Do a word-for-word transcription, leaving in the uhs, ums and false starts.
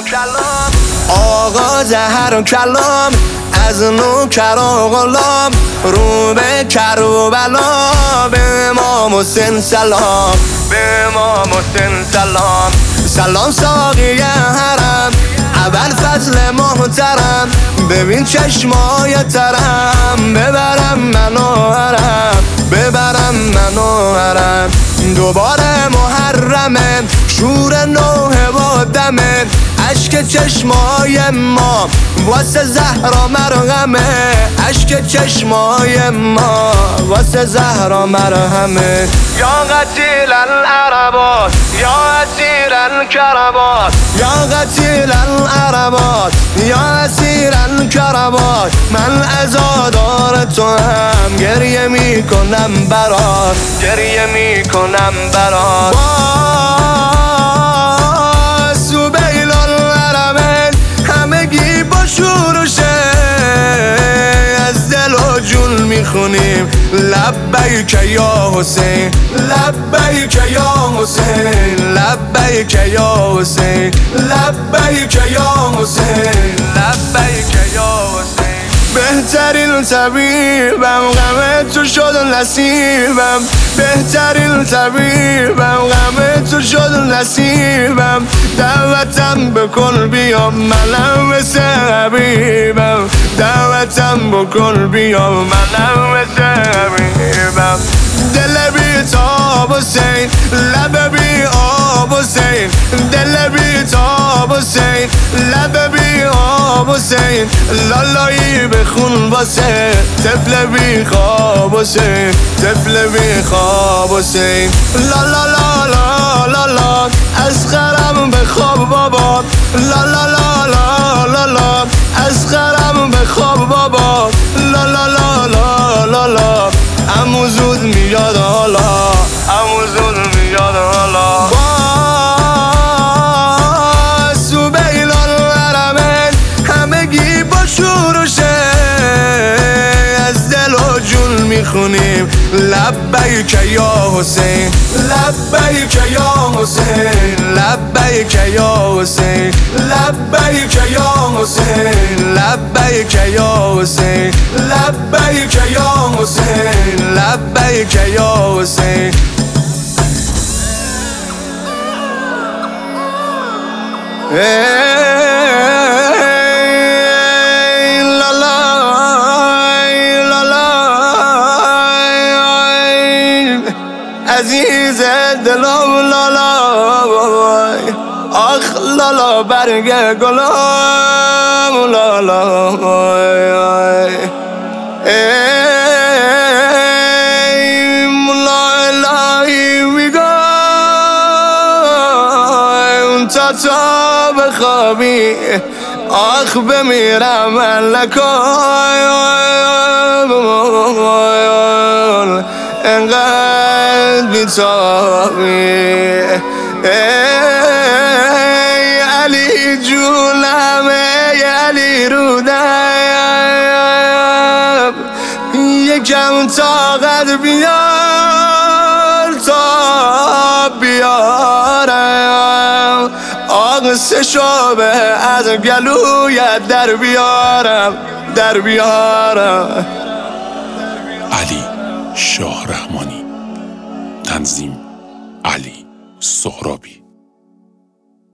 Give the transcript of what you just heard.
کلام آغاز هر کلام از نوکر و غلام رو به کربلا به امام حسین سلام به امام حسین سلام سلام ساقی حرم اول فضل محترم ببین چشمای ترم ببرم منو حرم ببرم منو حرم دوباره محرمه شور نوه و دمه عشق چشمای ما واسه زهرا مرهمه عشق چشمای ما واسه زهرا مرهمه یا قتیل العربات یا اسیر الکربات یا قتیل العربات یا اسیر الکربات من عزادار تو هم گریه میکنم برات گریه میکنم برات میخونیم لبیک یا حسین لبیک یا حسین لبیک یا حسین لبیک یا حسین لبیک یا حسین بهترین طبیبم غم تو شد نصیبم بهترین طبیبم غم تو شد نصیبم دعوتم بکن بیام منم مثل حبیبم دعوتم بکن بیام منم مثل حبیبم دل بی تاب حسین لب بی آب حسین دل بی تاب حسین لب بی آب حسین لالایی بخون واسه طفل بی خواب حسین طفل بی خواب حسین لا لا لا لا لا لا از خرم بخواب بابا لا لا لا لا لا لا از خرم بخواب بابا لا لا لا لا لا لا امو زود میاد حالا امو زود میاد حالا با سبیل الحرمین همگی با شورشه از دل و جون میخونیم لبیک یا حسین لبیک یا حسین لبیک یا حسین لبیک یا حسین لبیک یا حسین لبیک یا حسین لبیک یا حسین عزیز دلم لالا آخ لالا برگ گلم لالا ای مولا الهی میگم تا تا بخوابی آخ بمیرم لکای انقدر بیتابی ای علی جونم ای علی رودم یکم طاقت بیار تا بیارم آق سه شعبه از گلویت در بیارم در بیارم علی شاه رحمانی تنظیم علی سهرابی